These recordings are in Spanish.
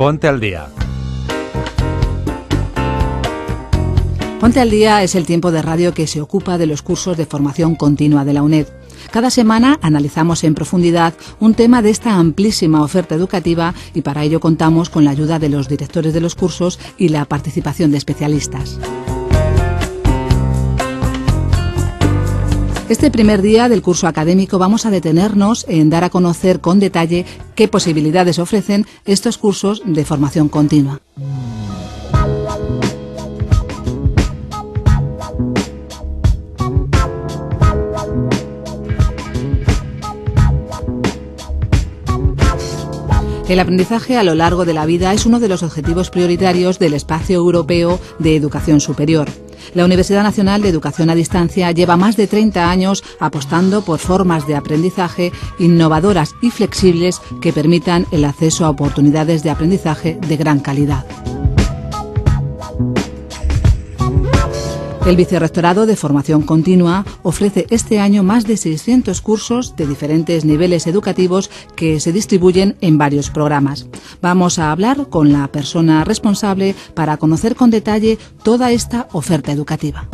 Ponte al Día. Ponte al Día es el tiempo de radio que se ocupa de los cursos de formación continua de la UNED. Cada semana analizamos en profundidad un tema de esta amplísima oferta educativa y para ello contamos con la ayuda de los directores de los cursos y la participación de especialistas. Este primer día del curso académico vamos a detenernos en dar a conocer con detalle qué posibilidades ofrecen estos cursos de formación continua. El aprendizaje a lo largo de la vida es uno de los objetivos prioritarios del Espacio Europeo de Educación Superior. La Universidad Nacional de Educación a Distancia lleva más de 30 años apostando por formas de aprendizaje innovadoras y flexibles que permitan el acceso a oportunidades de aprendizaje de gran calidad. El Vicerrectorado de Formación Continua ofrece este año más de 600 cursos de diferentes niveles educativos que se distribuyen en varios programas. Vamos a hablar con la persona responsable para conocer con detalle toda esta oferta educativa.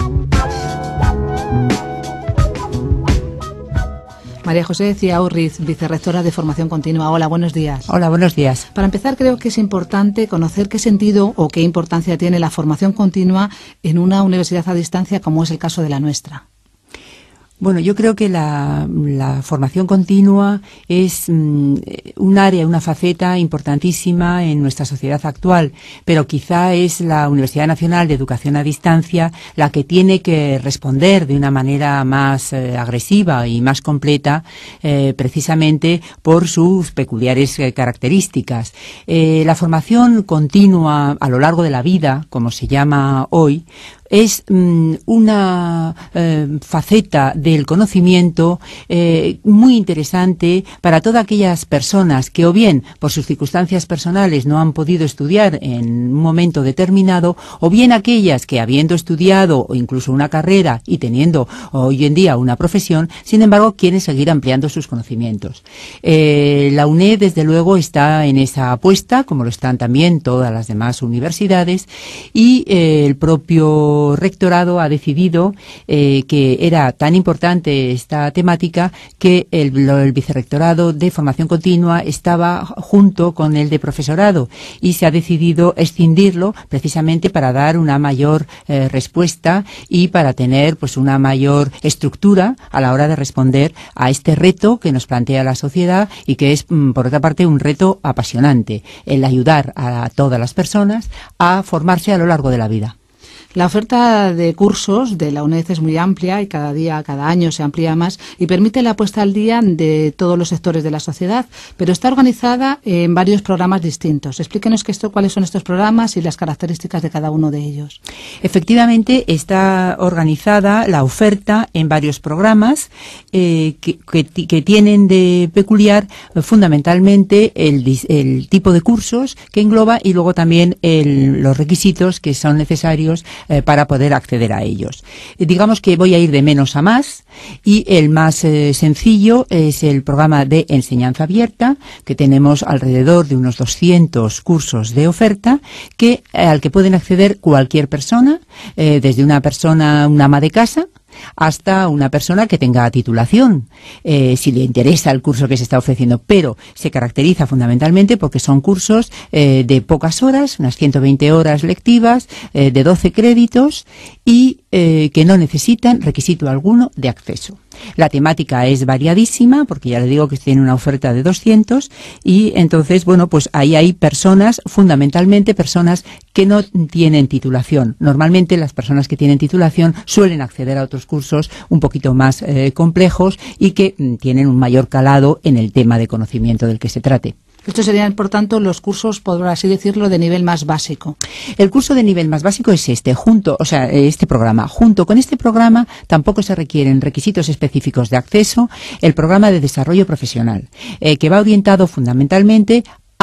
María José Ciaurriz, vicerrectora de Formación Continua. Hola, buenos días. Hola, buenos días. Para empezar, creo que es importante conocer qué sentido o qué importancia tiene la formación continua en una universidad a distancia como es el caso de la nuestra. Bueno, yo creo que la formación continua es un área, una faceta importantísima en nuestra sociedad actual, pero quizá es la Universidad Nacional de Educación a Distancia la que tiene que responder de una manera más agresiva y más completa, precisamente por sus peculiares características. La formación continua a lo largo de la vida, como se llama hoy, es una faceta del conocimiento muy interesante para todas aquellas personas que o bien por sus circunstancias personales no han podido estudiar en un momento determinado, o bien aquellas que habiendo estudiado o incluso una carrera y teniendo hoy en día una profesión, sin embargo quieren seguir ampliando sus conocimientos. La UNED desde luego está en esa apuesta, como lo están también todas las demás universidades, y el propio rectorado ha decidido que era tan importante esta temática que el vicerrectorado de formación continua estaba junto con el de profesorado y se ha decidido escindirlo precisamente para dar una mayor respuesta y para tener pues una mayor estructura a la hora de responder a este reto que nos plantea la sociedad y que es por otra parte un reto apasionante, el ayudar a todas las personas a formarse a lo largo de la vida. La oferta de cursos de la UNED es muy amplia y cada año se amplía más y permite la puesta al día de todos los sectores de la sociedad, pero está organizada en varios programas distintos. Explíquenos cuáles son estos programas y las características de cada uno de ellos. Efectivamente, está organizada la oferta en varios programas que tienen de peculiar fundamentalmente el tipo de cursos que engloba y luego también los requisitos que son necesarios para poder acceder a ellos. Digamos que voy a ir de menos a más y el más sencillo es el programa de enseñanza abierta, que tenemos alrededor de unos 200 cursos de oferta al que pueden acceder cualquier persona, desde una ama de casa, hasta una persona que tenga titulación, si le interesa el curso que se está ofreciendo, pero se caracteriza fundamentalmente porque son cursos de pocas horas, unas 120 horas lectivas, de 12 créditos y que no necesitan requisito alguno de acceso. La temática es variadísima, porque ya le digo que tiene una oferta de 200 y entonces, bueno, pues ahí hay personas, fundamentalmente personas que no tienen titulación. Normalmente las personas que tienen titulación suelen acceder a otros cursos un poquito más complejos y que tienen un mayor calado en el tema de conocimiento del que se trate. Estos serían, por tanto, los cursos, por así decirlo, de nivel más básico. El curso de nivel más básico es este programa. Junto con este programa tampoco se requieren requisitos específicos de acceso, el programa de desarrollo profesional, que va orientado fundamentalmente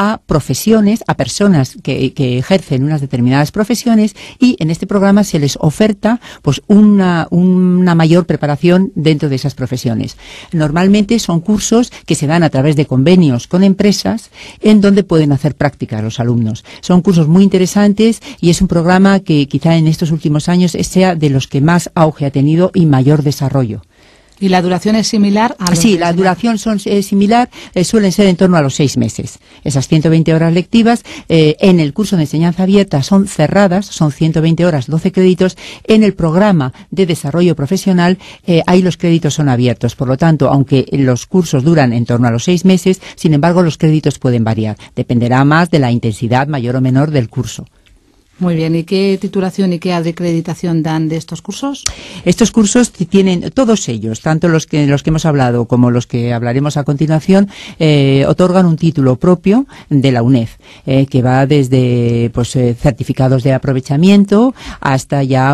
a profesiones, a personas que ejercen unas determinadas profesiones, y en este programa se les oferta pues una mayor preparación dentro de esas profesiones. Normalmente son cursos que se dan a través de convenios con empresas en donde pueden hacer prácticas los alumnos. Son cursos muy interesantes y es un programa que quizá en estos últimos años sea de los que más auge ha tenido y mayor desarrollo. ¿Y la duración es similar a los Sí, la duración es similar, suelen ser en torno a los 6 meses. Esas 120 horas lectivas en el curso de enseñanza abierta son cerradas, son 120 horas, 12 créditos. En el programa de desarrollo profesional, ahí los créditos son abiertos. Por lo tanto, aunque los cursos duran en torno a los 6 meses, sin embargo, los créditos pueden variar. Dependerá más de la intensidad mayor o menor del curso. Muy bien, ¿y qué titulación y qué acreditación dan de estos cursos? Estos cursos tienen, todos ellos, tanto los que hemos hablado como los que hablaremos a continuación, otorgan un título propio de la UNED, que va desde certificados de aprovechamiento hasta ya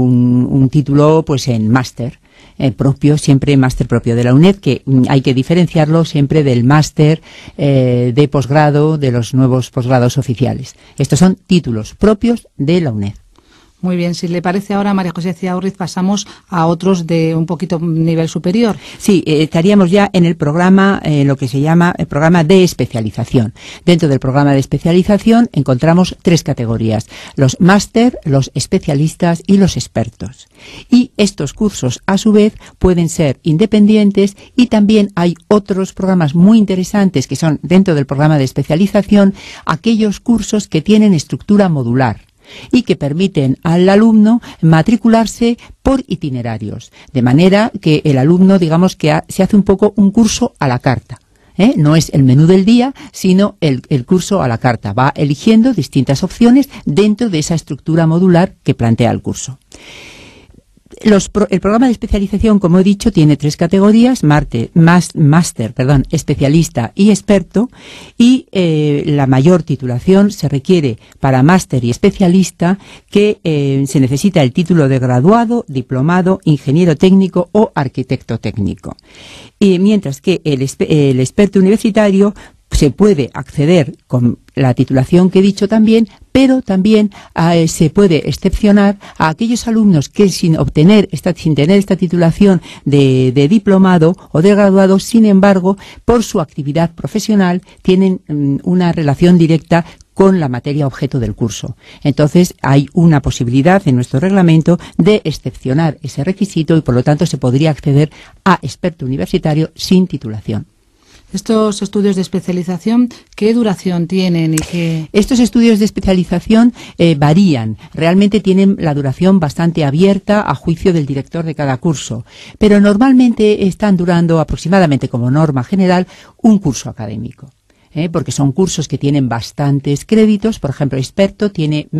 un título en máster. Propio, siempre máster propio de la UNED, que hay que diferenciarlo siempre del máster de posgrado, de los nuevos posgrados oficiales. Estos son títulos propios de la UNED. Muy bien, si le parece ahora, María José Ciaurriz, pasamos a otros de un poquito nivel superior. Sí, estaríamos ya en el programa, lo que se llama el programa de especialización. Dentro del programa de especialización encontramos 3 categorías: los máster, los especialistas y los expertos. Y estos cursos, a su vez, pueden ser independientes, y también hay otros programas muy interesantes que son, dentro del programa de especialización, aquellos cursos que tienen estructura modular y que permiten al alumno matricularse por itinerarios, de manera que el alumno, digamos que se hace un poco un curso a la carta. No es el menú del día, sino el curso a la carta. Va eligiendo distintas opciones dentro de esa estructura modular que plantea el curso. El programa de especialización, como he dicho, tiene 3 categorías: máster, especialista y experto, y la mayor titulación se requiere para máster y especialista, que se necesita el título de graduado, diplomado, ingeniero técnico o arquitecto técnico. Y mientras que el experto universitario se puede acceder con la titulación que he dicho también, pero también se puede excepcionar a aquellos alumnos que sin tener esta titulación de diplomado o de graduado, sin embargo, por su actividad profesional, tienen una relación directa con la materia objeto del curso. Entonces, hay una posibilidad en nuestro reglamento de excepcionar ese requisito y, por lo tanto, se podría acceder a experto universitario sin titulación. Estos estudios de especialización, ¿qué duración tienen y qué? Estos estudios de especialización varían. Realmente tienen la duración bastante abierta a juicio del director de cada curso, pero normalmente están durando aproximadamente, como norma general, un curso académico. Porque son cursos que tienen bastantes créditos. Por ejemplo, el experto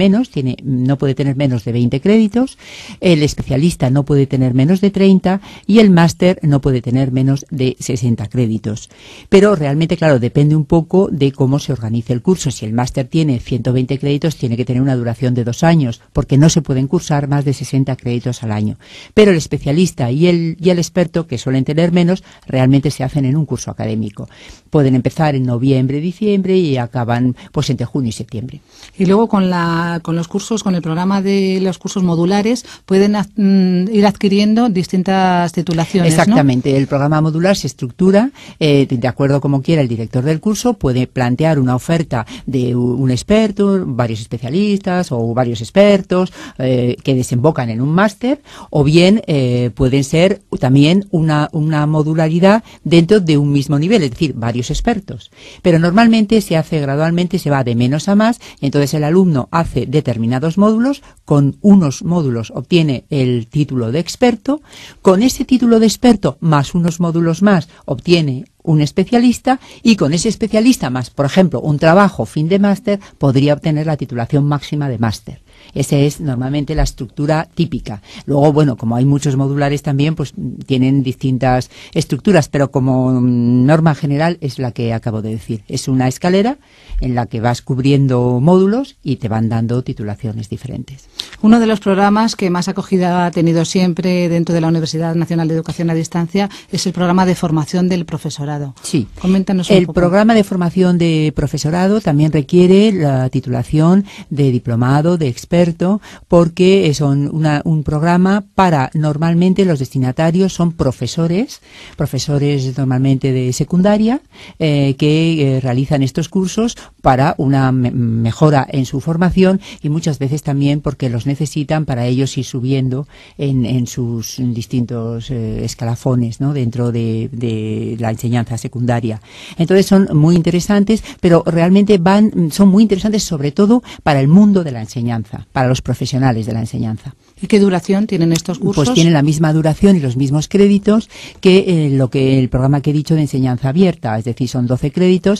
no puede tener menos de 20 créditos, el especialista no puede tener menos de 30 y el máster no puede tener menos de 60 créditos. Pero realmente, claro, depende un poco de cómo se organice el curso. Si el máster tiene 120 créditos, tiene que tener una duración de 2 años, porque no se pueden cursar más de 60 créditos al año. Pero el especialista y el experto, que suelen tener menos, realmente se hacen en un curso académico. Pueden empezar en noviembre, diciembre y acaban entre junio y septiembre. Y luego con los cursos, con el programa de los cursos modulares, pueden ir adquiriendo distintas titulaciones, Exactamente, ¿no? El programa modular se estructura de acuerdo como quiera el director del curso. Puede plantear una oferta de un experto, varios especialistas o varios expertos que desembocan en un máster, o bien pueden ser también una modularidad dentro de un mismo nivel, es decir, varios expertos. Pero normalmente se hace gradualmente, se va de menos a más. Entonces el alumno hace determinados módulos, con unos módulos obtiene el título de experto, con ese título de experto más unos módulos más obtiene un especialista, y con ese especialista más, por ejemplo, un trabajo fin de máster, podría obtener la titulación máxima de máster. Esa es normalmente la estructura típica. Luego, bueno, como hay muchos modulares también, pues tienen distintas estructuras, pero como norma general es la que acabo de decir. Es una escalera en la que vas cubriendo módulos y te van dando titulaciones diferentes. Uno de los programas que más acogida ha tenido siempre dentro de la Universidad Nacional de Educación a Distancia es el programa de formación del profesorado. Sí. Coméntanos un poco. El programa de formación de profesorado también requiere la titulación de diplomado, de experto, porque son un programa para, normalmente los destinatarios son profesores normalmente de secundaria, que realizan estos cursos para una mejora en su formación y muchas veces también porque los necesitan para ellos ir subiendo en sus distintos escalafones, ¿no?, dentro de la enseñanza secundaria. Entonces son muy interesantes, pero realmente son muy interesantes sobre todo para el mundo de la enseñanza, para los profesionales de la enseñanza. ¿Y qué duración tienen estos cursos? Pues tienen la misma duración y los mismos créditos que el programa que he dicho de enseñanza abierta, es decir, son 12 créditos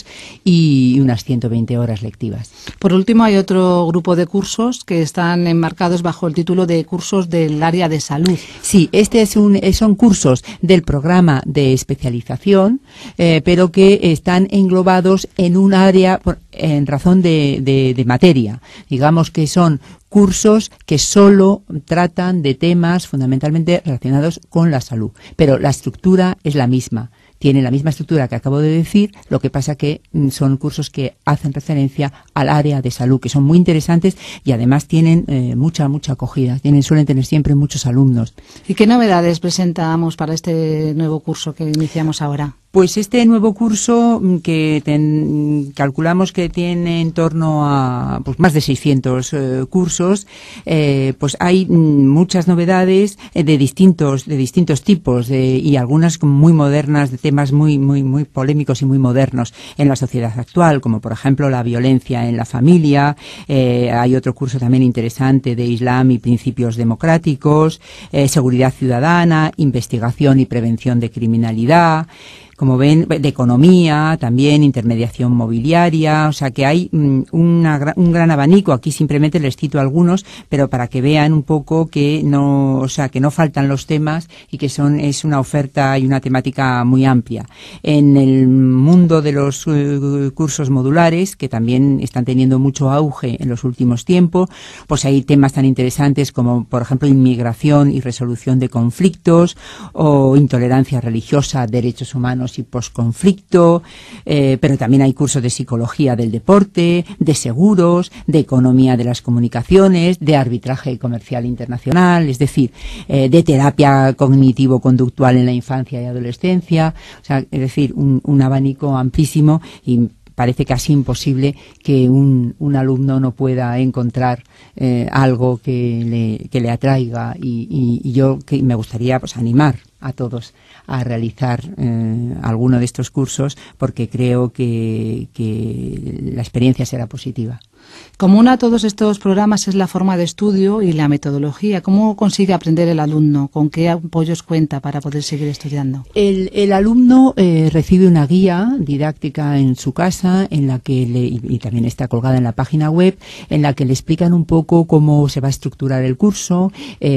y unas 120 horas lectivas. Por último, hay otro grupo de cursos que están enmarcados bajo el título de cursos del área de salud. Sí, son cursos del programa de especialización, pero que están englobados en un área en razón de materia. Digamos que son cursos que solo tratan de temas fundamentalmente relacionados con la salud, pero la estructura es la misma. Tienen la misma estructura que acabo de decir, lo que pasa que son cursos que hacen referencia al área de salud, que son muy interesantes y además tienen mucha acogida. Suelen tener siempre muchos alumnos. ¿Y qué novedades presentamos para este nuevo curso que iniciamos ahora? Pues este nuevo curso que calculamos que tiene en torno a más de 600 cursos, pues hay muchas novedades de distintos tipos y algunas muy modernas, de temas muy polémicos y muy modernos en la sociedad actual, como por ejemplo la violencia en la familia. Hay otro curso también interesante de Islam y principios democráticos, seguridad ciudadana, investigación y prevención de criminalidad. Como ven, de economía, también intermediación mobiliaria, o sea que hay un gran abanico. Aquí simplemente les cito algunos, pero para que vean un poco que no faltan los temas y que es una oferta y una temática muy amplia. En el mundo de los cursos modulares, que también están teniendo mucho auge en los últimos tiempos, pues hay temas tan interesantes como, por ejemplo, inmigración y resolución de conflictos, o intolerancia religiosa, derechos humanos y posconflicto, pero también hay cursos de psicología del deporte, de seguros, de economía de las comunicaciones, de arbitraje comercial internacional, es decir, de terapia cognitivo-conductual en la infancia y adolescencia, o sea, es decir, un abanico amplísimo y parece casi imposible que un alumno no pueda encontrar algo que le atraiga y yo que me gustaría animar a todos a realizar alguno de estos cursos porque creo que la experiencia será positiva. Común a todos estos programas es la forma de estudio y la metodología. ¿Cómo consigue aprender el alumno? ¿Con qué apoyos cuenta para poder seguir estudiando? El alumno recibe una guía didáctica en su casa, en la que y también está colgada en la página web, en la que le explican un poco cómo se va a estructurar el curso,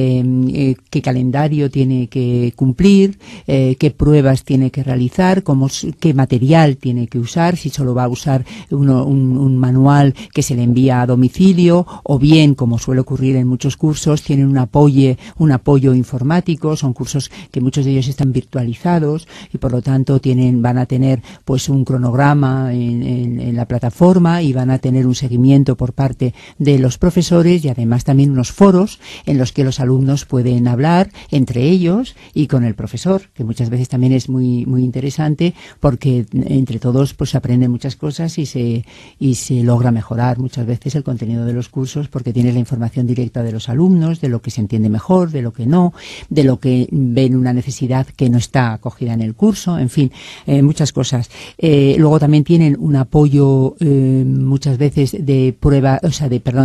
qué calendario tiene que cumplir, qué pruebas tiene que realizar, qué material tiene que usar, si solo va a usar un manual que se le envía a domicilio, o bien, como suele ocurrir en muchos cursos, tienen un apoyo informático. Son cursos que muchos de ellos están virtualizados y por lo tanto van a tener pues un cronograma en la plataforma y van a tener un seguimiento por parte de los profesores y además también unos foros en los que los alumnos pueden hablar entre ellos y con el profesor, que muchas veces también es muy interesante porque entre todos pues se aprenden muchas cosas y se logra mejorar muchas veces el contenido de los cursos porque tienes la información directa de los alumnos, de lo que se entiende mejor, de lo que no, de lo que ven una necesidad que no está acogida en el curso, en fin, muchas cosas. Luego también tienen un apoyo muchas veces de prueba, o sea,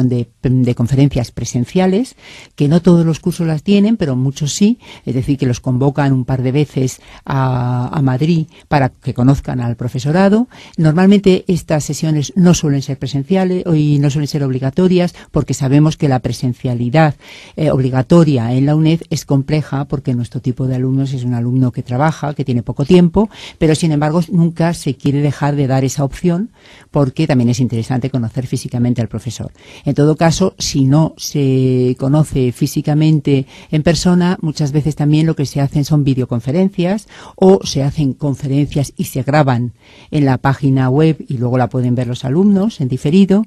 de conferencias presenciales, que no todos los cursos las tienen, pero muchos sí, es decir, que los convocan un par de veces a Madrid para que conozcan al profesorado. Normalmente estas sesiones no suelen ser presenciales, y no suelen ser obligatorias porque sabemos que la presencialidad obligatoria en la UNED es compleja porque nuestro tipo de alumnos es un alumno que trabaja, que tiene poco tiempo, pero sin embargo nunca se quiere dejar de dar esa opción porque también es interesante conocer físicamente al profesor. En todo caso, si no se conoce físicamente en persona, muchas veces también lo que se hacen son videoconferencias o se hacen conferencias y se graban en la página web y luego la pueden ver los alumnos en diferido,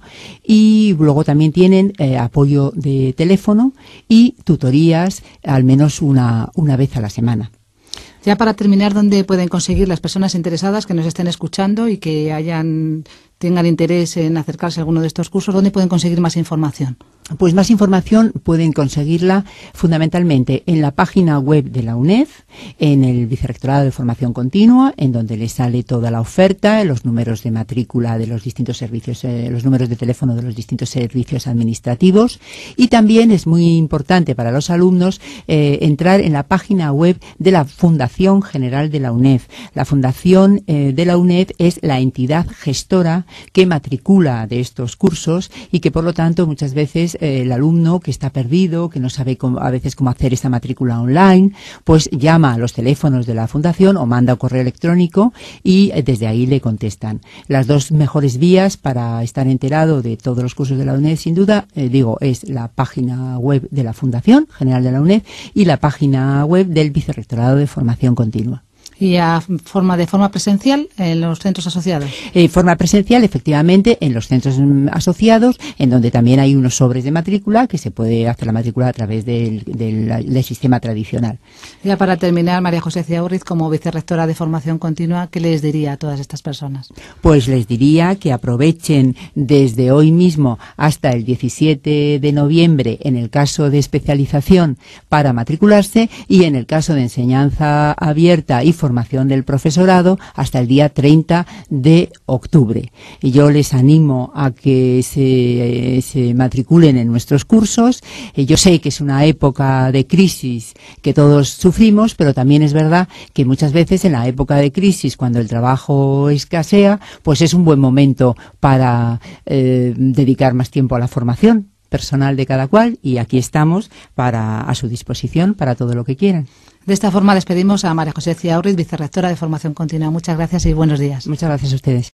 y luego también tienen apoyo de teléfono y tutorías al menos una vez a la semana. Ya para terminar, ¿dónde pueden conseguir las personas interesadas que nos estén escuchando y que tengan interés en acercarse a alguno de estos cursos? ¿Dónde pueden conseguir más información? Pues más información pueden conseguirla fundamentalmente en la página web de la UNED, en el Vicerrectorado de Formación Continua, en donde les sale toda la oferta, los números de matrícula de los distintos servicios, los números de teléfono de los distintos servicios administrativos, y también es muy importante para los alumnos entrar en la página web de la Fundación General de la UNED. La Fundación de la UNED es la entidad gestora que matricula de estos cursos y que por lo tanto muchas veces el alumno que está perdido, que no sabe a veces cómo hacer esta matrícula online, pues llama a los teléfonos de la fundación o manda un correo electrónico y desde ahí le contestan. Las dos mejores vías para estar enterado de todos los cursos de la UNED, sin duda, es la página web de la Fundación General de la UNED y la página web del Vicerrectorado de Formación Continua. ¿Y de forma presencial en los centros asociados? Forma presencial, efectivamente, en los centros asociados, en donde también hay unos sobres de matrícula que se puede hacer la matrícula a través del sistema tradicional. Ya para terminar, María José Ciaurriz, como vicerrectora de Formación Continua, ¿qué les diría a todas estas personas? Pues les diría que aprovechen desde hoy mismo hasta el 17 de noviembre, en el caso de especialización, para matricularse, y en el caso de enseñanza abierta y formación del profesorado hasta el día 30 de octubre. Y yo les animo a que se matriculen en nuestros cursos. Yo sé que es una época de crisis que todos sufrimos, pero también es verdad que muchas veces en la época de crisis, cuando el trabajo escasea, pues es un buen momento para dedicar más tiempo a la formación personal de cada cual, y aquí estamos a su disposición para todo lo que quieran. De esta forma despedimos a María José Ciaurriz, vicerrectora de Formación Continua. Muchas gracias y buenos días. Muchas gracias a ustedes.